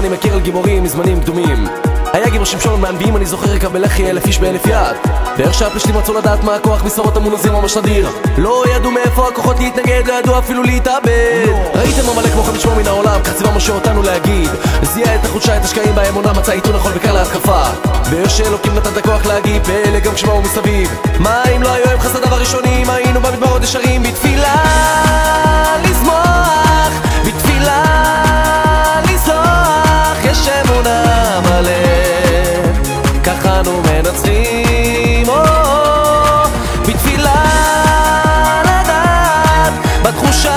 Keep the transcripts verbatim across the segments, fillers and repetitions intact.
אני מכיר על גיבורים מזמנים קדומים. היה גיבור שמשון מהנביאים, אני זוכר רקע בלחי, אלף איש באלף יד. ואיך שהפלישתים רצו לדעת מה הכוח, מסורות המונזים ממש נדיר. לא ידעו מאיפה הכוחות להתנגד, לא ידעו אפילו להתאבד. ראיתם עמלק כמו חמיש מן העולם, קציבה משה אותנו להגיד. זיהה את החולשה, את השקעים באמונה, מצא עיתון החול וקר להתקפה. ואיך שאלוקים נתן את הכוח להגיב, פלא גם כשמעו מסביב. מה אם לא היו הם חסד דבר ראשונים, היינו במדבר עוד ישרים בתפילה לזמוח, בתפילה לזוח, יש אמונה בלב, ככה אנו מנצחים. או, בתפילה לדעת, בתחושה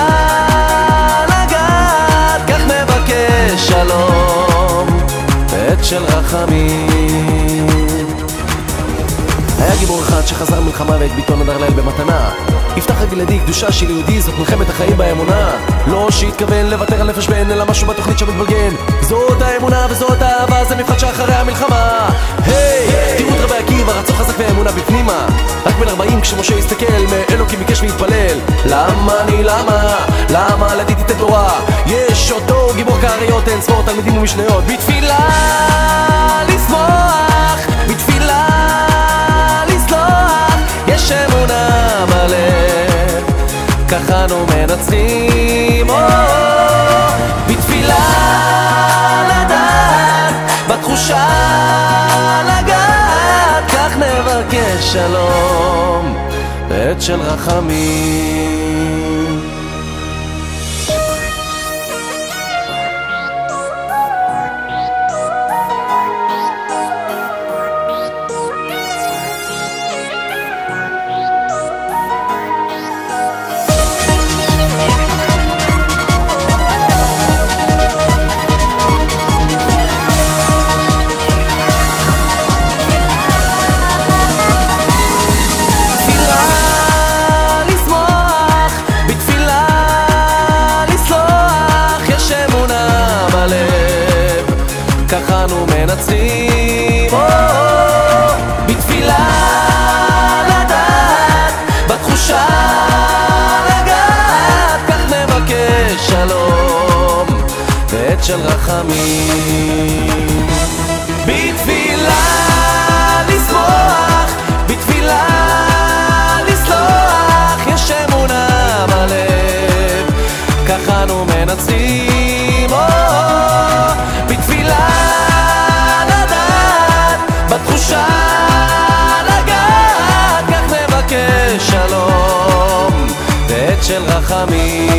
לגעת, כך מבקש שלום, עת של רחמים. היה גיבור אחד שחזר מלחמה ואת ביתו נדר ליל במתנה. יפתח הגלעדי, קדושה של יהודי, זאת מלחמת החיים באמונה. לא שהתכוון לוותר על נפש בן, אלא משהו בתוכנית שמתבלגן. זאת האמונה וזאת האהבה, זה מבחן שאחרי המלחמה. היי, תראו את רבי עקיבא, רצו חזק והאמונה בפנימה. רק בן ארבעים כשמשה הסתכל, מאלוקים ביקש והתפלל. למה אני למה? למה לדיתי תת תורה? יש אותו גיבור כאריות, אין ספור תלמידים ומשניות. בתפילה לשמוח, בתפילה יש אמונה בלב, ככה אנו מנצחים. או, בתפילה לדעת, בתחושה לגעת, כך נבקש שלום, עת של רחמים. ככה אנו מנצחים. או, בתפילה לדעת, בתחושה לגעת, כך נבקש שלום, ועת של רחמים. בתפילה לשמוח, בתפילה לסלוח, יש אמונה בלב, ככה אנו מנצחים. או, בתפילה לדעת, בתחושה לגעת, כך נבקש שלום, ועת של רחמים.